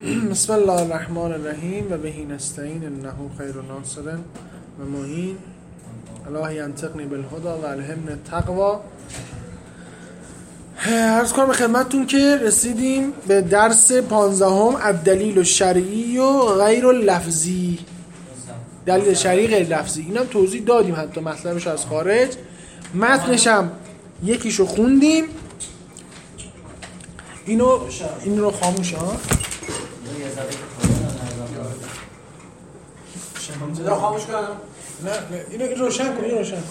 بسم الله الرحمن الرحیم و بهی نستعین انه خیر ناصر و معین. الهی انطقنی بالهدی و الهمنی التقوی. عرض کنم به خدمتتون که رسیدیم به درس 15 الدلیل الشرعی و غیر اللفظی. دلیل شرعی غیر لفظی اینم توضیح دادیم، حتی مطلبش از خارج، متنش هم یکیشو خوندیم. اینو خاموش ها، صدا خاموش کنم. نه اینو روشن کن، اینو روشن کن.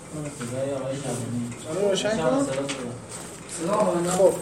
صدا روشن کن. خب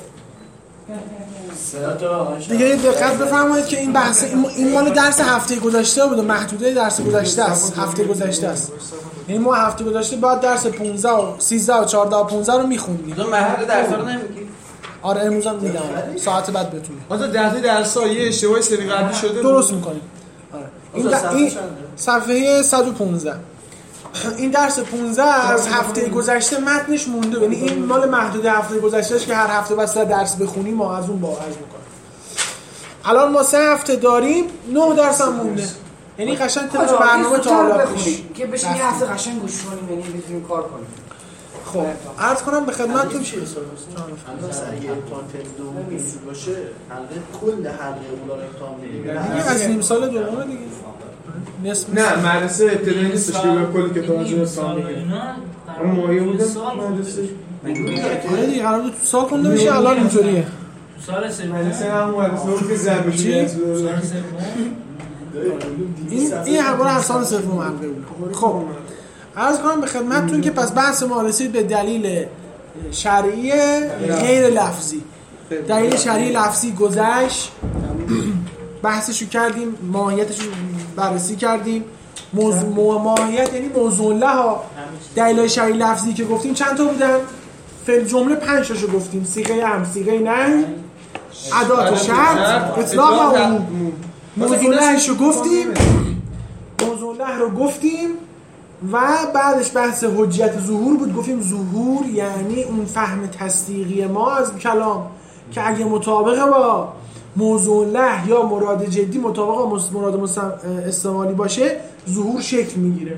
دیگه دقت بفرمایید که این بحث این مال درس هفته گذشته بود و محدوده درس گذشته است. هفته گذشته است، یعنی ما هفته گذشته بعد درس 15 و 13 و 14 و 15 رو می‌خوندیم. تو محل درس رو نمیگی؟ آره امروز هم میدم ساعت بعد بتونی. مثلا درس‌ها یه اشتباهی سری قبلی شده درست می‌کنیم. آره این صفحه 115. این درس 15 از هفته گذشته متنش مونده، یعنی این مال محدود هفته گذشته است که هر هفته بس درس بخونیم ما از اون باز می‌کنیم. الان ما 3 هفته داریم، 9 درس هم مونده، یعنی قشنگ طبق برنامه تا حالا که بشین یه هفته قشنگ گوش کنیم، یعنی بتونیم کار کنیم. خب عرض کنم به خدمتتون چیه الان اگه امتحان دوم بیشتر باشه کل حلقه اونا رو امتحان میدیم از نیم سال دومه دیگه. نه مدرسه ابتدایی نیستش که کلی کتاب رو سال میگیره. اون مایه بوده مدرسه آره دیگه قرار بود تو سال خونده بشه، الان اینطوریه. سال سوم مدرسه هم مدرسه که ضربشی سال سوم این حواله از سال سوم حلقه بود. خب عرض کنم به خدمتتون که پس بحث ما رسید به دلیل شرعی غیر لفظی. دلیل شرعی لفظی گذشت، بحثشو کردیم، ماهیتشو بررسی کردیم. ماهیت یعنی موضوع لها. دلیل شرعی لفظی که گفتیم چند تا بودن؟ فعل جمله 5 تاشو گفتیم: صیغه امر، صیغه نهی، ادات شرط، اطلاق و عموم. موضوع لهشو گفتیم، موضوع له رو گفتیم و بعدش بحث حجیت ظهور بود. گفتیم ظهور یعنی اون فهم تصدیقی ما از کلام که اگه مطابق با موضوع له یا مراد جدی مطابق با مراد استعمالی باشه ظهور شکل میگیره.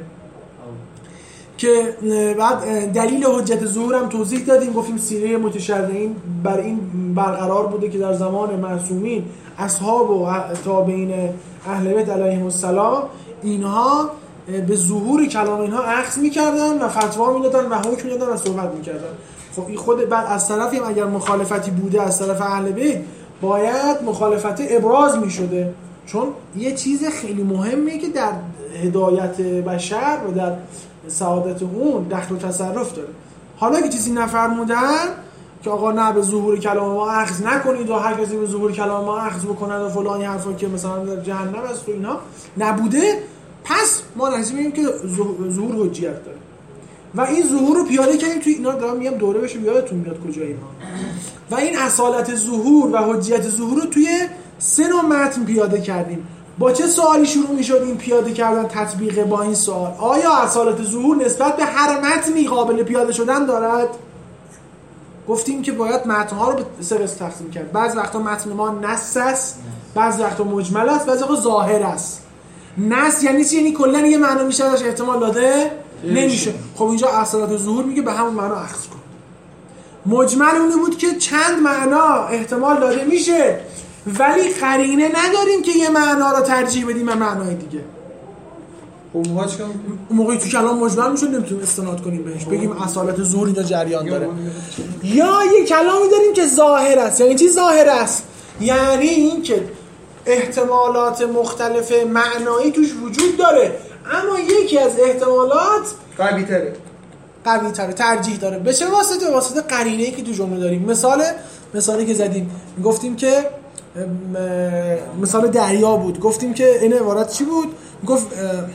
که بعد دلیل حجت ظهور هم توضیح دادیم، گفتیم سیره متشرعین بر این برقرار بوده که در زمان معصومین اصحاب و تابعین اهل بیت علیهم السلام اینها به ظهور کلام اینها اخذ میکردن و فتوا میدادن و حکم میدادن و صحبت میکردن. خب این خود بعد از طرفی هم اگر مخالفتی بوده از طرف اهل بیت باید مخالفت ابراز میشده، چون یه چیز خیلی مهمه که در هدایت بشر و در سعادت اون دخل و تصرف داره. حالا که چیزی نفرمودن که آقا نه به ظهور کلام ما اخذ نکنید و هر کسی به ظهور کلام ما اخذ بکنه و فلانی حرفا که مثلا در جهنم است و اینا نبوده، پس ما نتیجه میگیم که ظهور حجیت داره و این ظهور رو پیاده کردیم. توی اینا دارم میگم دوره بشه یادتون میاد کجایی ما و این اصالت ظهور و حجیت ظهور رو توی 3 نوع متن پیاده کردیم. با چه سوالی شروع میشد این پیاده کردن تطبیق با این سوال؟ آیا اصالت ظهور نسبت به هر متنی قابل پیاده شدن دارد؟ گفتیم که باید متن‌ها رو به 3 قسم تقسیم کرد. بعضی وقتا متن ما نص است، بعضی وقتا مجمل است، بعضی وقتا ظاهر است. نص یعنی چی؟ یعنی کلا یه معنا میشه ازش احتمال داده نمیشه. خب اینجا اصالت ظهور میگه به همون معنا اخذ کن. مجمل اونه بود که چند معنا احتمال داده میشه ولی قرینه نداریم که یه معنا رو ترجیح بدیم به معنای دیگه. اون موقعی تو کلام مجمل میشه نمیتونیم استناد کنیم بهش بگیم اصالت ظهور اینجا جریان داره. یا یه کلامی داریم که ظاهر است. یعنی چی ظاهر است؟ یعنی این که احتمالات مختلف معنایی توش وجود داره اما یکی از احتمالات قوی تره، ترجیح داره. به چه واسطه؟ به واسطه قرینه‌ای که تو جمله داریم. مثالی که زدیم گفتیم که مثال دریا بود، گفتیم که این عبارت چی بود؟ گفت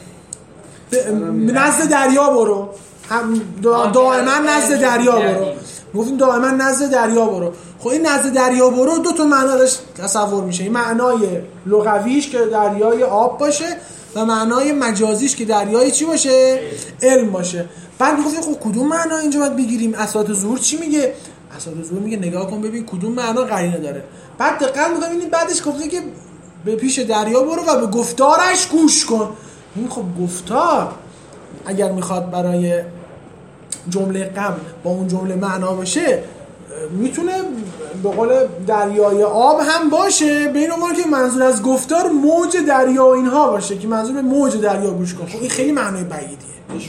نزد دریا برو، دائما نزد دریا برو. گفتیم دائما نزد دریا برو. خب این نزد دریا برو 2 تا معنا داشت تصور میشه. این معنای لغویش که دریای آب باشه و معنای مجازیش که دریای چی باشه؟ علم باشه. بعد گفتیم خب کدوم معنا اینجا باید بگیریم؟ اصالت ظهور چی میگه؟ اصالت ظهور میگه نگاه کن ببین کدوم معنا قرینه داره. بعد دقت می‌کنید بعدش گفته که به پیش دریا برو و به گفتارش گوش کن. این خب گفتار اگر میخواد برای جمله غم با اون جمله معنا باشه میتونه به قول دریای آب هم باشه، به این عنوان که منظور از گفتار موج دریا و اینها باشه که منظور به موج دریا گوش کن. خب این خیلی معنای بعیدیه.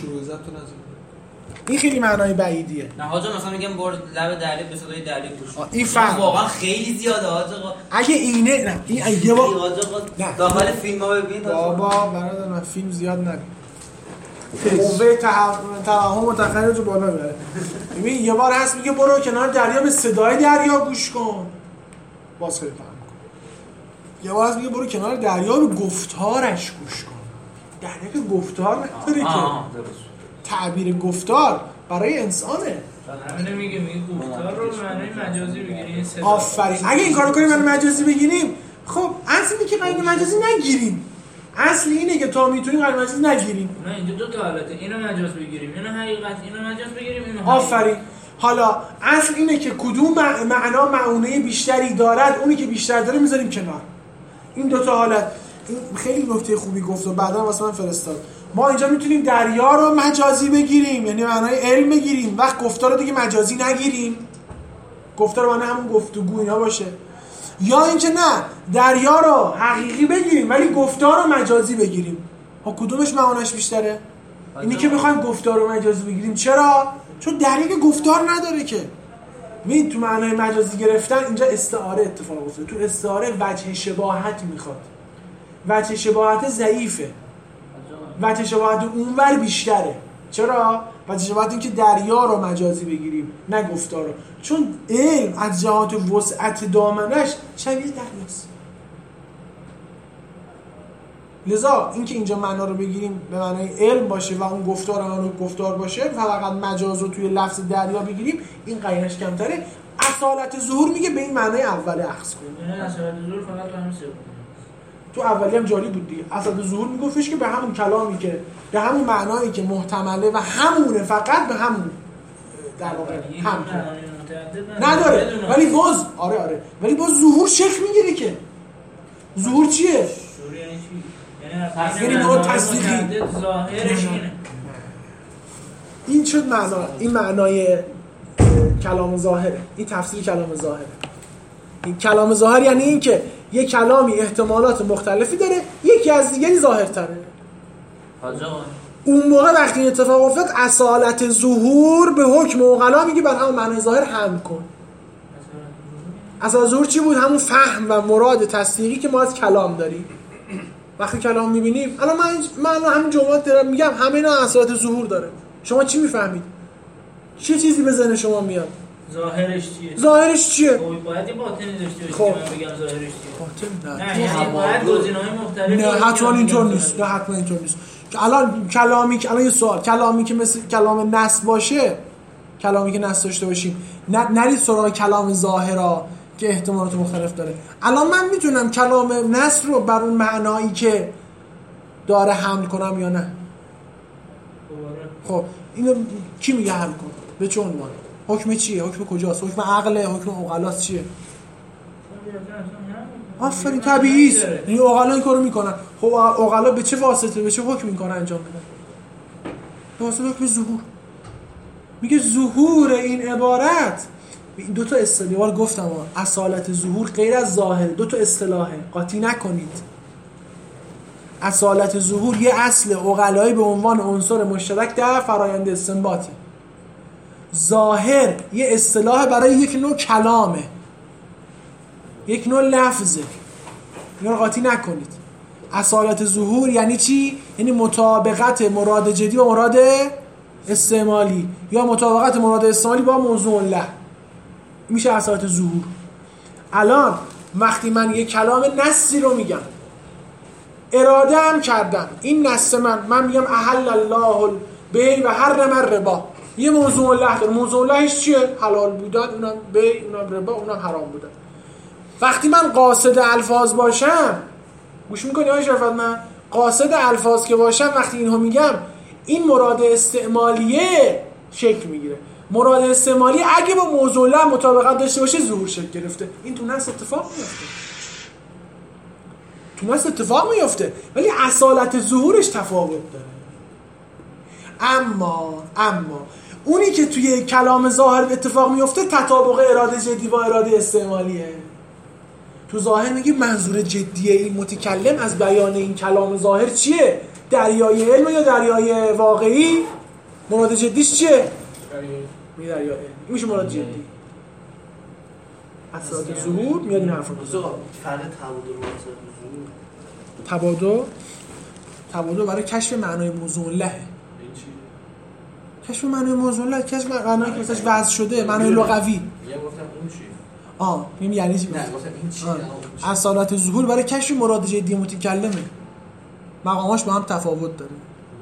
این خیلی معنای بعیدیه. نه حاجا مثلا میگم برو لب دریا به صدای دریا گوش کن. این فهم واقعا خیلی زیاده حاجا. اگه اینه نه این یه بار داخل فیلم‌ها ببین بابا برادر من فیلم زیاد نبین. قوه توهم متخیل رو بالا میبره. ببین یه بار هست میگه برو کنار دریا به صدای دریا گوش کن. باز خیلی فهم کن. یه بار هست میگه برو کنار دریا به گفتارش گوش کن. دریا که گفتار نداره که. تعبیر گفتار برای انسانه. همین میگه گفتار رو معنی مجازی بگیریم. آفرین. اگه این کارو کنیم معنی مجازی بگیریم، خب اصلی که غیر مجازی نگیریم. اصل اینه که تا میتونیم غیر مجازی نگیریم. نه اینجا دو تا حالته. اینو مجاز بگیریم، اینو حقیقت، اینو مجاز بگیریم، اینو آفرین. حالا اصل اینه که کدوم معنا معونه بیشتری دارد، اونی که بیشتر داره میذاریم کنار. این دو تا حالت. این خیلی نکته خوبی گفت و بعدا واسه من فرستاد. ما اینجا میتونیم دریا رو مجازی بگیریم، یعنی معنای علم بگیریم، وقت گفتار رو دیگه مجازی نگیریم. گفتار معنی همون گفتگو اینا باشه. یا اینکه نه دریا رو حقیقی بگیریم ولی گفتار رو مجازی بگیریم. ها کدومش معناش بیشتره؟ اینی که میخوایم گفتار رو مجازی بگیریم. چرا؟ چون دریا که گفتار نداره که. ببین تو معنای مجازی گرفتن اینجا استعاره اتفاق افتاده. تو استعاره وجه شباهت میخواد. وجه شباهت ضعیفه. وجه شباهت اونور بیشتره. چرا؟ وجه شباهت این که دریا رو مجازی بگیریم نه گفتار رو. چون علم از جهات وسعت دامنش شبیه دریاست. لذا اینکه اینجا معنا رو بگیریم به معنای علم باشه و اون گفتار اون گفتار باشه و فقط مجاز رو توی لفظ دریا بگیریم، این قرینش کمتره. اصالت ظهور میگه به این معنای اول اخذ کنیم. نه اصالت ظهور فقط همین سوم. تو اولی هم جاری بود دیگه. اصالت ظهور میگفتش که به همون کلامی که به همون معنایی که محتمله و همونه، فقط به همون در واقع هم نداره. ولی باز آره ولی باز ظهور شکل میگیره که ظهور چیه؟ ظهور یعنی چی؟ یعنی با تصدیقی ظاهرش اینه. این شد معنا. این معنای کلام ظاهره. این تفسیر کلام ظاهره. این کلام ظاهر یعنی این که یک کلامی احتمالات مختلفی داره، یکی از دیگری ظاهرتره. اون موقع وقتی این اتفاق افتاد اصالت ظهور به حکم عقلا میگه بر همون معنای ظاهر حمل کن. اصالت ظهور چی بود؟ همون فهم و مراد تصدیقی که ما از کلام داریم. وقتی کلام میبینیم الان من همین جملات دارم میگم، همه اینا اصالت ظهور داره. شما چی میفهمید؟ چه چیزی به ذهن شما میاد؟ ظاهرش چیه؟ باید یه باطنی داشته باشه که من بگم ظاهرش چیه. باطن نه یعنی باید گزینه‌های مختلفی. نه حتما اینطور نیست. نه حتما اینطور نیست. الان کلامی که الان یه سوال، کلامی که مثل کلام نص باشه، کلامی که نص داشته باشیم، نرید سراغ کلام ظاهرا که احتمالات مختلف داره. الان من میتونم کلام نص رو بر اون معنایی که داره حمل کنم یا نه؟ خب اینو کی میگه حمل کن؟ به چه عنوان؟ حکم چیه؟ حکم کجاست؟ حکم عقله؟ حکم عقلاست چیه؟ آفرین طبیعی است. این عقلا این کارو میکنن. خب عقلا به چه واسطه به چه حکم این کارو انجام میدن؟ به واسطه حکم ظهور. میگه ظهور این عبارت این دو تا اصطلاح گفتم، اصالت ظهور غیر از ظاهر، دو تا اصطلاحه، قاطی نکنید. اصالت ظهور یه اصل عقلایی به عنوان عنصر مشترک در فرایند استنباطه. ظاهر یه اصطلاح برای یک نوع کلامه، یک نوع لفظه. اینا رو قاطی نکنید. اصالت ظهور یعنی چی؟ یعنی مطابقت مراد جدی با مراد استعمالی یا مطابقت مراد استعمالی با موضوع له. میشه اصالت ظهور. الان وقتی من یک کلام نصی رو میگم، اراده هم کردم این نص من میگم احل الله البیع و حرم الربا، یه موضوع له داره. موضوع لهش چیه؟ حلال بودن، اونم بیع، اونم ربا، اونم حرام بودن. وقتی من قاصد الفاظ باشم، گوش میکنی آقای شرفت، من قاصد الفاظ که باشم وقتی اینو میگم، این مراد استعمالیه شکل میگیره. مراد استعمالی اگه با موضوع له مطابقت داشته باشه ظهور شکل گرفته. این تو نص اتفاق میفته. تونست اتفاق میفته، ولی اصالت ظهورش تفاوت داره. اما اونی که توی کلام ظاهر اتفاق میفته تطابق اراده جدی و اراده استعمالیه. تو ظاهر میگه منظور جدیه این متکلم از بیان این کلام ظاهر چیه؟ دریای علم یا دریای واقعی؟ مراد جدیش چیه؟ میگه دریای علم. میشه مراد جدی. اصالت ظهور میاد این حرفا. فرق تبادل برای کشف معنای موضوع له. کشف معنای موضوع له، کشف معنایی که مثلا وضع شده، معنای لغوی. میگم گفتم اون چیه؟ یعنی چی؟ نه گفتم این چیه؟ اصالت ظهور برای کشف مراد جدی متکلمه. مقاماش با هم تفاوت داره.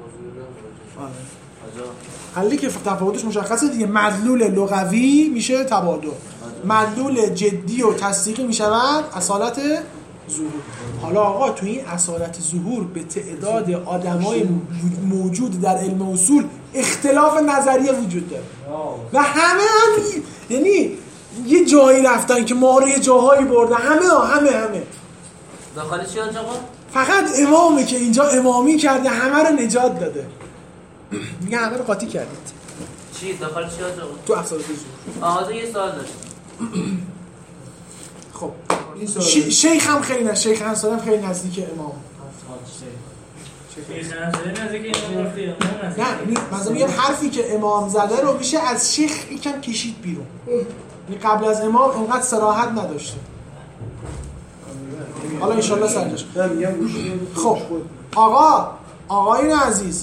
حالی که تفاوتش مشخصه دیگه. مدلول لغوی میشه تبادل، مدلول جدی و تصدیقی میشود اصالت ظهور. حالا آقا تو این اصالت ظهور به تعداد آدمای موجود در علم اصول اختلاف نظریه وجود داره و همه هم یعنی یه جایی رفتن که ما رو یه جاهایی بردن. همه داخل چی آقا؟ فقط امامه که اینجا امامی کرده همه رو نجات داده. میگه همه رو قاطی کردید. چی داخل چی آقا؟ تو اصالت ظهور. یه سوال داشت. خب شیخ هم خیلی شیخ انصاری خیلی نزدیک امام. شیخ انصاری نزدیک امام رفته. نه مثلا میگم حرفی که امام زده رو میشه از شیخ یکم کشید بیرون. قبل از امام اینقدر صراحت نداشته. حالا ان شاء الله سرجاش. خب آقایون عزیز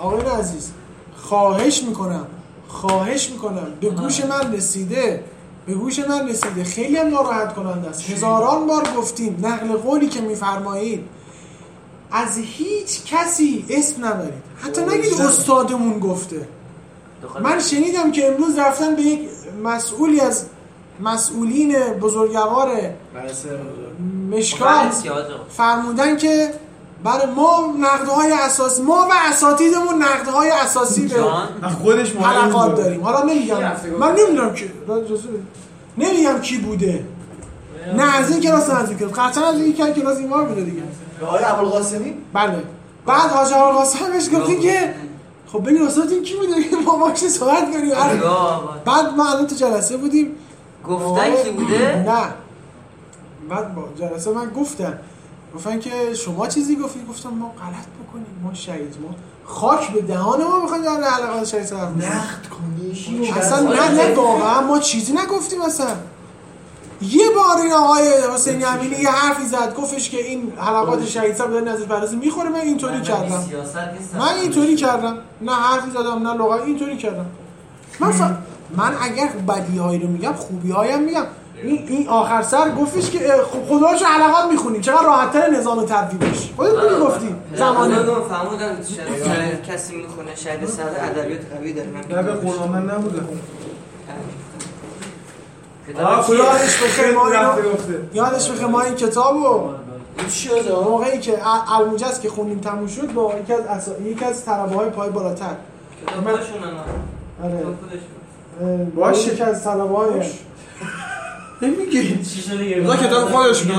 خواهش میکنم به گوش من رسیده خیلی هم ناراحت کننده است. هزاران بار گفتیم نقل قولی که میفرمایید از هیچ کسی اسم نبرید، حتی نگید استادمون گفته. من شنیدم که امروز رفتن به یک مسئولی از مسئولین بزرگوار مشکات فرمودن که برای ما نقدهای اساسی، ما و اساتیدمون نقدهای اساسی به خودش حلقات داریم. حالا من نمیدونم که نمیگم کی بوده، نه از این کلاس قطعا از این کلاس ایمار بوده دیگه. آقای ابوالقاسمی؟ بله. بعد حاج ابوالقاسم بهش گفت که خب بگید استاد این کی بوده ما باهاش صحبت کنیم. بعد ما الان تو جلسه بودیم گفتن کی بوده؟ نه بعد با جلسه من گفتن که شما چیزی گفتم ما غلط بکنیم، ما شهید، ما خاک به دهان ما میخوایم در حلقات شهید صرف نقد کنی اصلا نه واقعا ما چیزی نگفتیم. اصلا یه بار این آقای حسین امینی یه حرفی زد گفتش که این حلقات شهید صاحب داره نظر پردازی میخوره. من اینطوری کردم نه حرفی زدم نه لغت، اینطوری کردم. من اگر بدیهایی رو میگم خوبی‌هایم میگم. این آخر سر گفتش که خداش حلقات میخونیم چقدر راحت‌تر نظام تدوینش. خودت گفتی زمانی فهمیدم کسی میخونه شهید صاحب ادبیات قوی داره. نه به قرآن من نبوده. یادش بخیر ما این کتابو موقعی که الموجز که خوندیم تموم شد با یکی از طلبه‌های پای بالاتر باشه یکی از طلبه‌های نمیگی اونا کتاب خودشون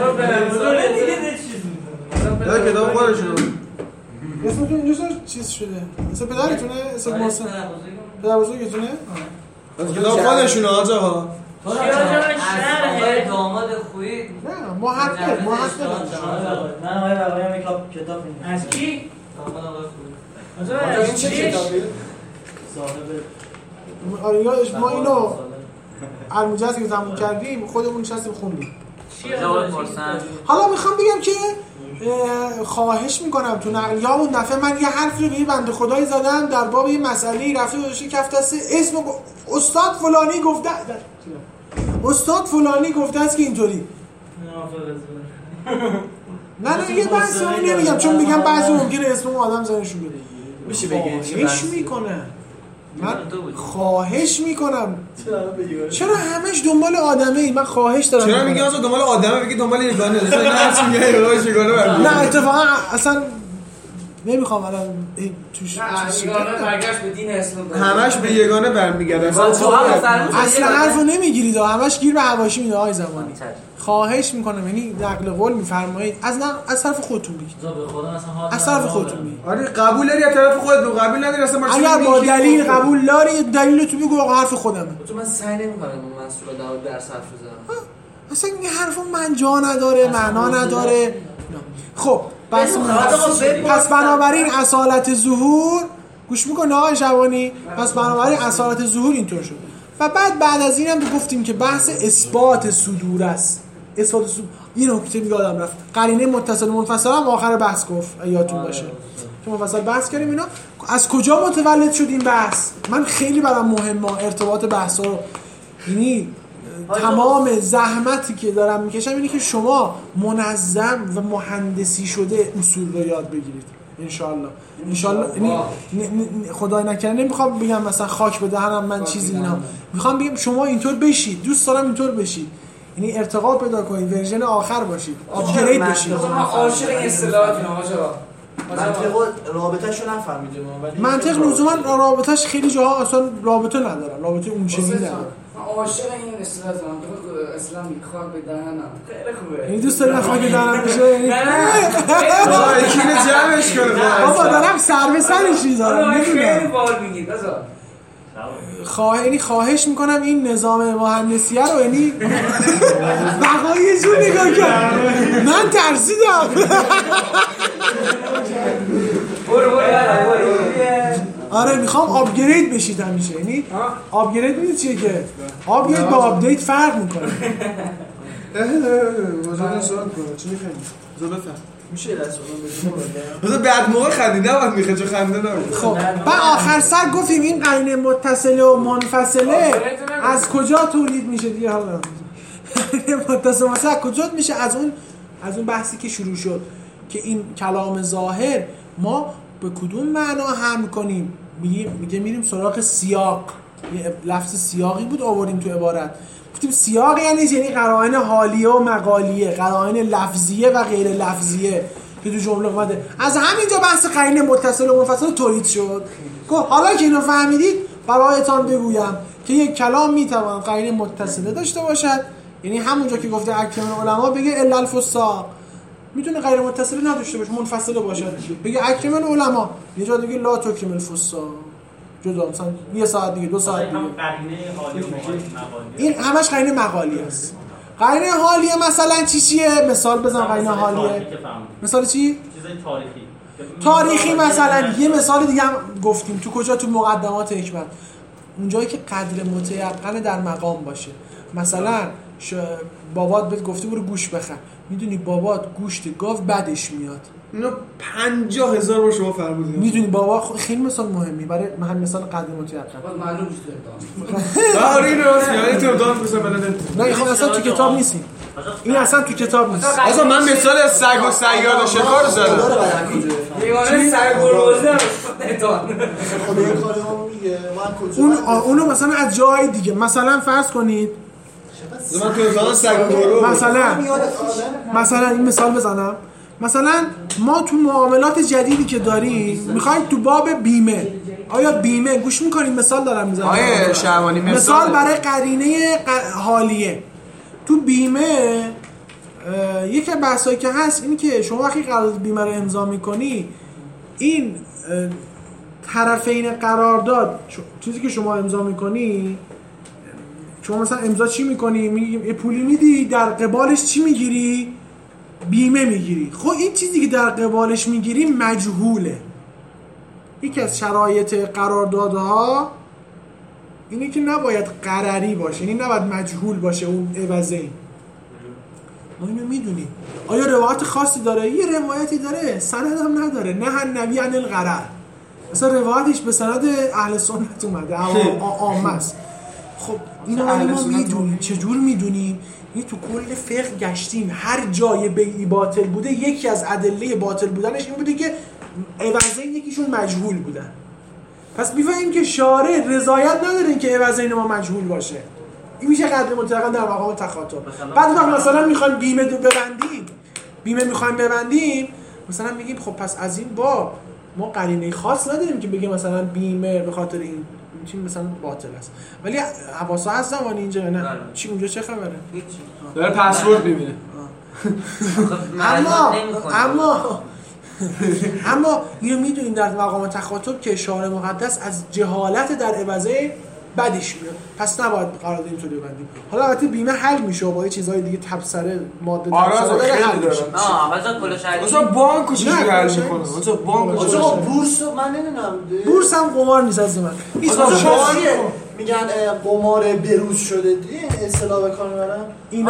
اونا کتاب خودشون اسمتون اینجا چیز شده؟ اسم پدرتونه؟ اسم محسن؟ پدر بزرگتونه؟ کتاب خودشونه آجا داماد خویی نه ما حق داریم من آقای بقایم کتاب از کی؟ داماد آقای خویی این چه کتابیه؟ آره یادش ما اینو الموجز که تموم کردیم خودمون نشستیم خوندیم. حالا میخوام بگم که خواهش میکنم تو نقلیامون دفعه من یه حرفی رو به یه بنده خدایی زدم در باب یه مسئله‌ای رفته گذاشته کف دسته اسم استاد فلانی گفته است که اینطوری. نه یه بحث رو نمیگم چون میگم بعضی ممکنه اسم اون آدم زنشون بده. میشه بگی خواهش میکنم من خواهش میکنم چرا همش دنبال آدمه ای؟ من خواهش دارم. چرا میگی اصلا دنبال آدمه بگی دنبال یگانه؟ نه چی میگه یگانه نه اتفاقا اصلا نمیخوام الان توش یگانه برگشت به دین اسلام همش به یگانه برمیگرده اصلا حرفو نمیگیرید همش گیر به حواشی میده آقای زمانی. خواهش میکنم یعنی نقل قول میفرمایید از طرف خودتون بگید. از طرف خودتون بگید. آره قبول داری از طرف خودت بگو، قبول نداری اصلا ما اگر با دلیل قبول داری دلیل تو بگو آقا حرف خودمه. تو من سعی نمی‌کنم منصور در درس حرف بزنم. اصلا این حرفو من جا نداره، معنا نداره. خب پس بنابراین اصالت ظهور گوش میکنه آقای شبانی، پس بنابراین اصالت ظهور اینطور شد و بعد از اینم گفتیم که بحث اثبات صدور است. اثبات صدور این نکته یادم رفت، قرینه متصل منفصل هم آخر بحث گفت یادتون باشه که مفصل بحث کردیم. اینا از کجا متولد شد این بحث؟ من خیلی برام مهمه ارتباط بحثا رو، یعنی تمام زحمتی که دارم میکشم اینه که شما منظم و مهندسی شده اصول رو یاد بگیرید انشالله. یعنی خدای نکنه نمیخوام بگم مثلا خاک به دهنم من چیزی اینا، میخوام بگم شما اینطور بشید، دوست دارم اینطور بشید، یعنی ارتقا پیدا کنید، ورژن آخر باشید، آپگرید بشید. من عاشق این اصطلاحات اینا آقا. منطق رابطه‌شو نفهمیدم ولی منطق لزوما رابطه‌اش خیلی جاها اصلا رابطه نداره، رابطه اونچنینی نداره. من عاشق این اصطلاح اسلام میخوام به دهنم خیلی خوبه. این دوست داری خاک دهنم بشه؟ یعنی آقا یکی جمعش کنه. بابا دارم سر به سرش میذارم میدونم. خیلی بال میگید بذار. خواهش میکنم این نظام مهندسیه رو یعنی بقایی یه جور نگاه کرد، من ترسیدم. آره میخوام آپگرید بشید همیشه، یعنی آپگرید میدید چیه که آپگرید با آپدیت فرق میکنه. وجودن سوال کنه چی میخوایی؟ زبطه میشه دست بذار بعد موقع خندیده وقت میخواد چه خنده نبود. خب بعد آخر سر گفتیم این قرینه متصله و منفصله از کجا تولید میشه دیگه. حالا متصل مثلا کجا میشه؟ از اون بحثی که شروع شد که این کلام ظاهر ما به کدوم معنا حمل کنیم. میگه میریم سراغ سیاق، یه لفظ سیاقی بود آوردیم تو عبارت، گفتیم سیاق یعنی قرائن حالیه و مقالیه، قرائن لفظیه و غیر لفظیه که تو جمله اومده. از همینجا بحث قرینه متصل و منفصل تولید شد. حالا که اینو فهمیدید برایتان بگویم که یک کلام میتواند قرینه متصله داشته باشد، یعنی همونجا که گفته اکرم العلماء بگه الا الفساق، میتونه غیر متصله نداشته باشه، منفصله باشد. بگه اکرم العلماء، یه جا دیگه لا تکرم الفساق، جدا مثلا یه ساعت دیگه 2 ساعت دیگه. این همش قرینه مقالی است. قرینه حالیه مثلا چیه؟ مثال بزن. قرینه حالیه مثال چی؟ چیزای تاریخی مثلا. یه مثال دیگه هم گفتیم تو کجا؟ تو مقدمات حکمت، اونجایی که قدر متیقن در مقام باشه. مثلا بابات بهت گفته برو گوش بخر، میدونی بابات گوشت گاو بدش میاد، اینو 50,000 بار شما فرمودید. میدونی بابا خیلی مثال مهمی برای من مثال قدر متیقن. معلوم نیست آره اینو یعنی تو داد مثلا بلد نه خب اصلا تو کتاب نیستیم، این اصلا تو کتاب نیست. اصلا من مثال از سگ و سیاد و شکار زدم. یگانه سگ و روزه نتان خب این کارو میگه من کجا اونو مثلا از جای دیگه مثلا فرض کنید من تو مثلا سگ و گروه مثلا این مثال بزنم. مثلا ما تو معاملات جدیدی که داریم میخوایم تو باب بیمه، آیا بیمه گوش میکنیم؟ مثال دارم میزنم آیه شعبانی مثال برای قرینه حالیه. تو بیمه یکی از بحثایی که هست اینی که شما وقتی قرارداد بیمه رو امضا میکنی، این طرفین قرارداد چیزی که شما امضا میکنی، شما مثلا امضا چی میکنی؟ یه پولی میدی، در قبالش چی میگیری؟ بیمه میگیری. خب این چیزی که در قبالش میگیری مجهوله. یکی از شرایط قراردادها اینه که نباید قرری باشه، یعنی نباید مجهول باشه اون عوضه. ما اینو میدونیم. آیا روایت خاصی داره؟ یه روایتی داره، سند هم نداره. نه نبی عن القرر، مثلا روایتش به سند اهل سنت اومده، عامه است. خب اینو ما میدونیم. چجور میدونیم؟ این تو کل فقه گشتیم، هر جای بیعی باطل بوده یکی از ادله باطل بودنش این بوده که عوضین یکیشون مجهول بودن. پس میفهمیم که شارع رضایت نداره این که عوضین ما مجهول باشه. این میشه قدر مطلقاً در مقام تخاطب. بعد وقت مثلا میخوایم بیمه ببندیم، مثلا میگیم خب پس از این باب ما قرینه خاص نداریم که بگه مثلا بیمه به خاطر این چی مثلا باطل است. ولی حواسا هست زمانی اینجا نه چی اونجا چه خبره؟ هیچ داره پسورد میبینه. اما اینو میدونیم در مقام تخاطب که شارع مقدس از جهالت در عوضه بدش میاد، پس نباید قرارداد اینطوری ببندیم. حالا البته بیمه حل میشه با یه چیزای دیگه تبصره ماده تبصره داره حل میشه. مثلا کل شهری مثلا بانک چیزی حل میکنه. مثلا بانک بورس من نمیدونم. بورس هم قمار نیست از من. این میگن قمار بروز شده دیگه اصطلاح به کار میبرن.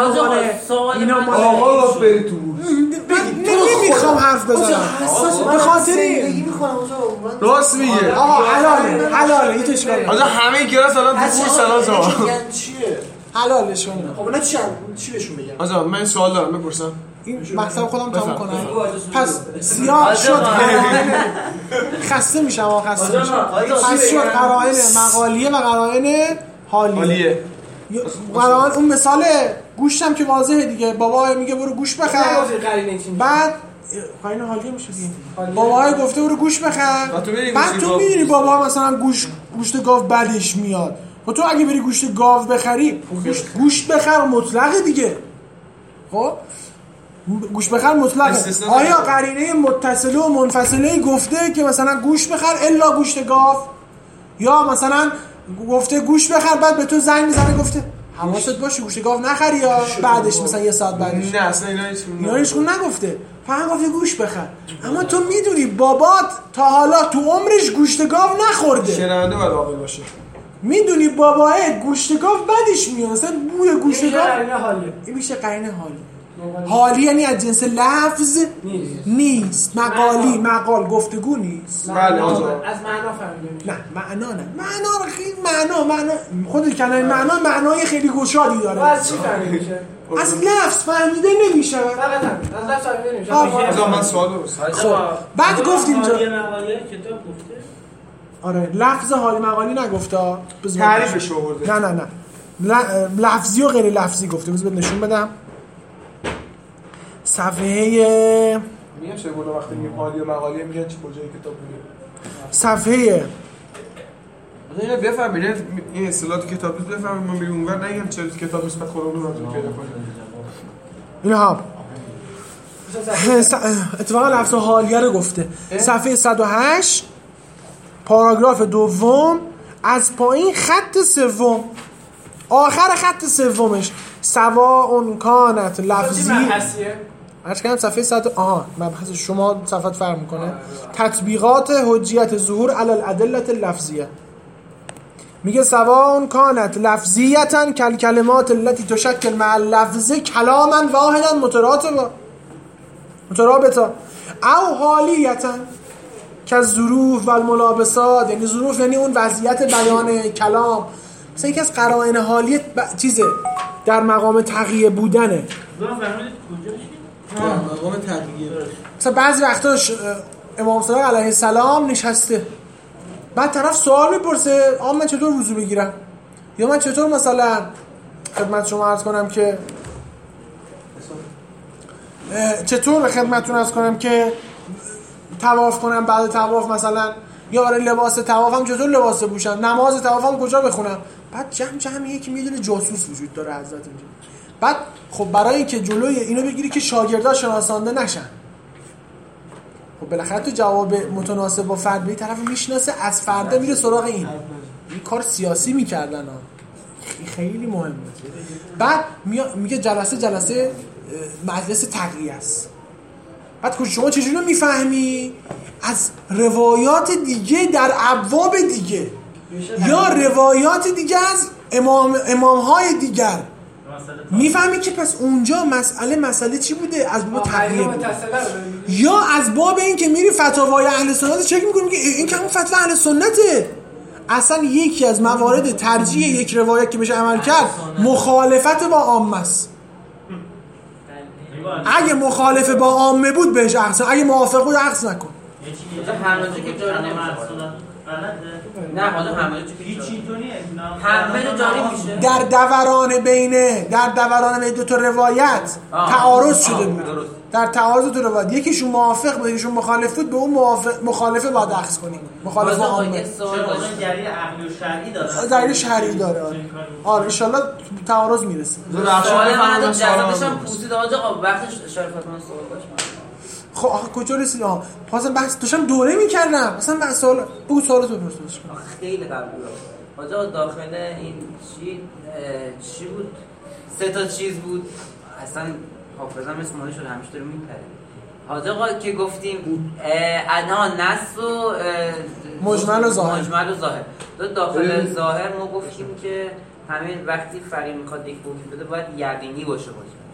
اینا مال آقا برید تو بورس. نمیخوام حرف بزنم. به خاطر این راست میگه. آقا حلاله هیچ اشکالی نداره. همه گراس الان تو بورس الان میگن چیه؟ حلالشون. خب نه چی بهشون بگم؟ آقا من سوال دارم بپرسم. این مطلب خودم تمام کنم. پس سیاه شد قرائن خسته میشم پس شد قرائن مقالیه و قرائن حالیه. قرائن اون مثال گوشتم که واضحه دیگه. بابا میگه برو گوشت بخر، بعد قرائن حالیه میشه دیگه. بابا گفته برو گوشت بخر، بعد تو میدونی بابا مثلا گوشت گاو بدش میاد. خب تو اگه بری گوشت گاو بخری گوشت بخر مطلقه دیگه. خب گوشت بخر مطلقه. آیا قرینه متصله و منفصله گفته که مثلا گوشت بخر الا گوشت گاو، یا مثلا گفته گوشت بخر بعد به تو زنگ میزنه گفته حواست باشه گوشت گاو نخری یا بعدش مثلا یه ساعت بعدش؟ نه اصلا اینا هیچ نگفته، فقط گفته گوشت بخر. اما تو میدونی بابات تا حالا تو عمرش گوشت گاو نخورده. شنونده باید عاقل باشه. میدونی باباه گوشت گاو بدش میاد، مثلا بوی گوشت گاو این میشه قرینه حالی. حالی یعنی از جنس لفظ نیست. مقال گفتگو نیست. بله از معنا فهمیدیم. نه معنا خیلی معنا خود کلمه معنای خیلی گشادی داره. از چی فهمیده میشه؟ از لفظ فهمیده نمیشه. فقط از لفظ فهمیده نمیشه. من سوال بپرسم. خب بعد گفت اینجا مقاله کتاب گفته. آره لفظ حالی مقالی نگفته. تعریفش آورده. نه لفظی و غیر لفظی گفته. بذار نشون بدم. صفحه میشه بالا وقتی میگیم حالی و مقالی میگن چه کجای کتاب میگه؟ صفحه اینا بفهمید این اصطلاحات کتابی بفهمید ما میریم اونور نگیم چه کتاب است بعد خودمون رو پیدا کنیم. اینها اتفاقا لفظ حالیه رو گفته. صفحه 108 پاراگراف دوم از پایین خط سوم آخر خط سومش سواء کانت لفظی عرض کردم صفحه 100 مبحث شما صفحات فرق میکنه. تطبیقات حجیت ظهور علی الادله اللفظیه. میگه سواء کانت لفظیتا کلمات التي تشکل مع اللفظ کلاما واحدا مترابطا او حالیتا که ظروف و الملابسات، یعنی ظروف یعنی اون وضعیت بیان کلام. مثلا یکی از قرائن حالیه چیزه در مقام تقیه بودنه. مقام تقیه. مثلا بعضی وقتا امام صادق علیه السلام نشسته، بعد طرف سوال میپرسه من چطور وضو بگیرم، یا من چطور مثلا خدمت شما عرض کنم که چطور به خدمتتون عرض کنم که طواف کنم، بعد طواف مثلا یا برای لباس طوافم چطور لباس بپوشم، نماز طوافم کجا بخونم. بعد جمع یکی میدونه جاسوس وجود داره حضرت اینجا. بعد خب برای اینکه جلوی اینو بگیری که شاگردا شناسانده نشن، خب بالاخره تو جواب متناسب با فرد به طرف میشناسه، از فردا میره سراغ این کار سیاسی میکردن خیلی مهمه. بعد میگه جلسه مجلس تقیه است. بعد شما چجوری رو میفهمی؟ از روایات دیگه در ابواب دیگه یا روایات دیگه از امامهای دیگر میفهمی که پس اونجا مسئله چی بوده، از باب تقیه بوده. یا از باب این که میری فتاوای اهل سنت چک میکنی که این که همون فتوا اهل سنته. اصلا یکی از موارد ترجیح یک روایت که بشه عمل کرد مخالفت با عامه است. اگه مخالف با عامه بود بهش احسن، اگه موافق بود احسن نکن. همراجی که جاری نه حالا همراجی که هیچی تو نیست همه جاری میشه. در دوران بین دو تا روایت تعارض شده بود. در تعارض دو روایت یکیشون موافق بود یکیشون مخالف بود، به اون مخالفه باید اخذ کنیم. مخالفه عامه. چرا دلیل عقلی و شرعی داره؟ دلیل شرعی داره. آره ان شاء الله تعارض میرسه. سوال من از جوابشم پوسید آقا وقتش اشاره فاطمه سوال داشت. خب آخه کجا رسید؟ خواستم بحث داشتم دوره می‌کردم. مثلا بحث سوال بگو سوالتو بپرسش. خیلی قبل آقا داخل این چی بود؟ 3 تا چیز بود. اصلا حافظم اسمش رو همیشه داره میپره. حاجی آقا که گفتیم انا نص و مجمل و ظاهر. داخل ظاهر ما گفتیم که همین وقتی فقیه میخواد یک حکم بده باید یقینی باشه.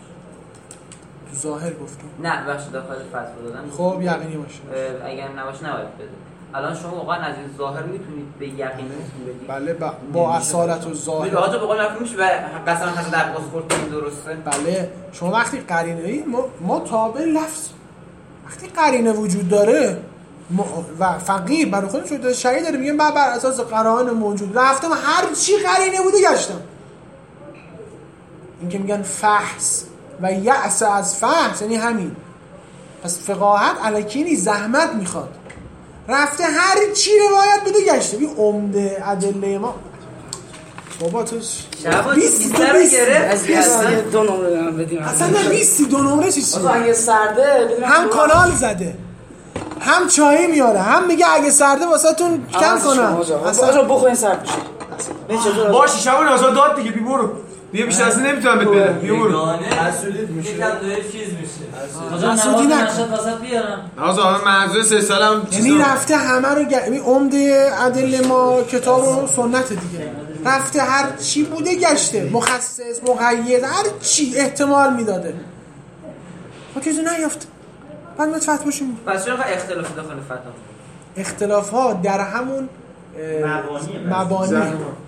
ظاهر گفتم. نه بخش داخل فتوا دادن. خب یقینی باشه. اگر نباشه نباید بده. الان شما واقعا از این ظاهر میتونید به یقین بدید. بله با اصالت و ظاهر. راجع به قول معروف میشه قسم حسد عباس خورد درسته. بله شما وقتی قرینه‌ای ما تابع لفظ وقتی قرینه وجود داره و فقیه برای خودش شده شرعی داره میگن بر اساس قرائن موجود رفتم هر چی قرینه بوده گشتم. این که میگن فحص و یأس از فحص یعنی همین. پس فقاهت الکی نیست، زحمت میخواد. رفته هر چی روایت بده گشته. بی عمده ادله ما بابا تو 20 رو گرفت. 2 نمره من بدیم. اصلا نه 22 نمره چی؟ اگه سرده هم کانال زده هم چای میاره هم میگه اگه سرده واسهتون کم کنم. اصلا بخورین سرد بشه. باشه شبان آزاد داد دیگه بی برو. دیگه بیشتر از این نمیتونم بهت بدم. بی برو. حسودیت میشه. یکم دوی چیز میشه. حسودی نکن. واسط بیارم. آزاد منظور 3 سالم یعنی رفته همه رو عمده ادله ما کتاب و سنت دیگه. رفته هر چی بوده گشته. مخصص مقید هر چی احتمال میداده. ما چیزی نیافت. بعد متفت باشیم. پس چرا اختلاف داخل فتوا؟ اختلاف ها در همون مبانی.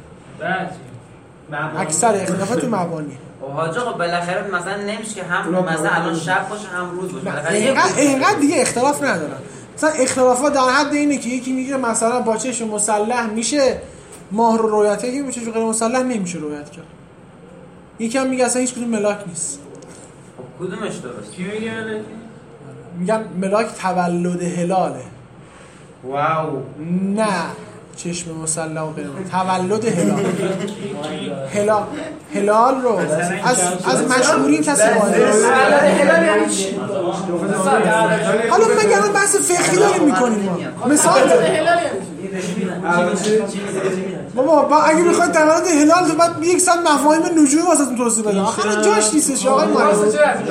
اکثر اختلافات تو مبانی. حاجی آقا بالاخره مثلا نمیشه که هم مثلا الان شب باشه هم روز باشه. اینقدر دیگه اختلاف ندارن. مثلا اختلافات در حد اینه که یکی میگه مثلا با چشم مسلح میشه ماه رو رویت کنی، با چشم غیر مسلح نمیشه رویت کرد. یکی هم میگه اصلا هیچ کدوم ملاک نیست. کدومش درست؟ کی میگه ملاک؟ میگن ملاک تولد هلاله. واو. نه چشم مسلح و غیر تولد هلال رو از مشهورین کسی وارد. هلال یعنی چی؟ حالا مگه بحث فقهی داریم میکنیم ما. مثال هلال بابا اگه میخواید تولد هلال تو بعد یک سال مفاهیم نجومی واسهتون توضیح بدم. آخه جاش نیستش آقای معلم.